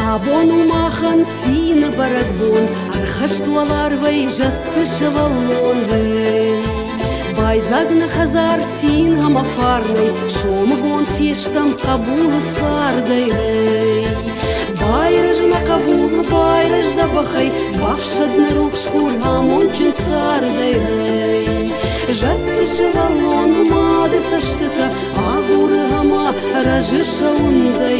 Абону махан сина барагбон, архаштуалар вай жатты шаваллон вай. Байзагна хазар син хамафарный, шомагон фештам кабулы сардай. Байраж на кабулы, байраж забахай, бавшадны рух шкур хамончин сардай. Жатты шаваллон мады саштыта, агуры хама ражы шаундай.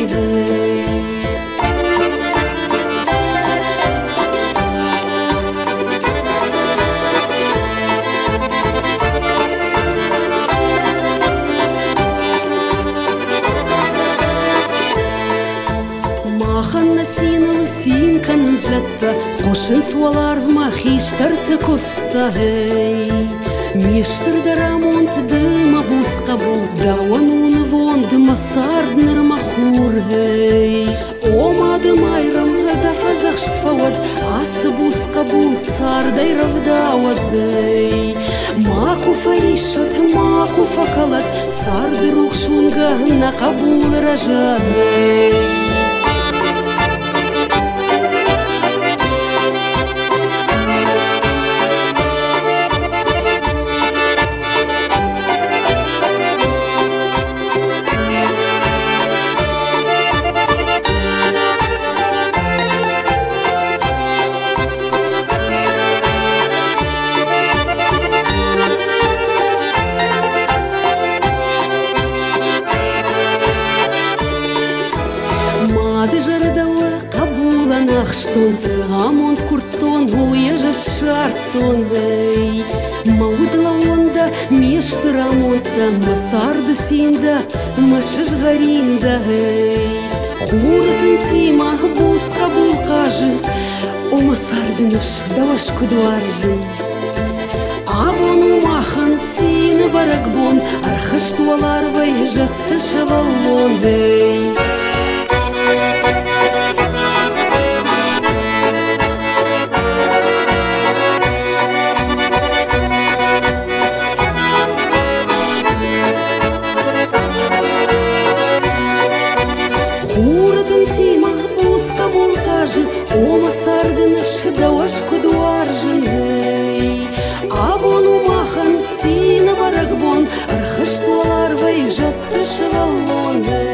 Маханна синыл син канын жатта, қошын суалар махиштарты кофта. Мештырда рамонт дыма бусқа бұл, дауан уны вонды масардныр махур. Омады майрам да фазақ штфавад, асы бусқа бұл сардай равдавад. Маку фаришат, маку факалат, сарды рух шунга на кабул ражад. Мады жарадауы қабулан ақштон, сығамон курттон, уяжа шарттон. Маудыла онда мештырамонта, масарды синда, машыш ғаринда. Хуратын тима бус қабул қажы, о масарды нұш даваш күдуаржын. Абону махан сины баракбон, архаштуалар вай жатты шаваллон. Хуратын тима бусқа бұл қажы, ома сардынывшы даваш күдуаржын. Абону махан сина баракбон, архаштуалар вай жатты шаваллон.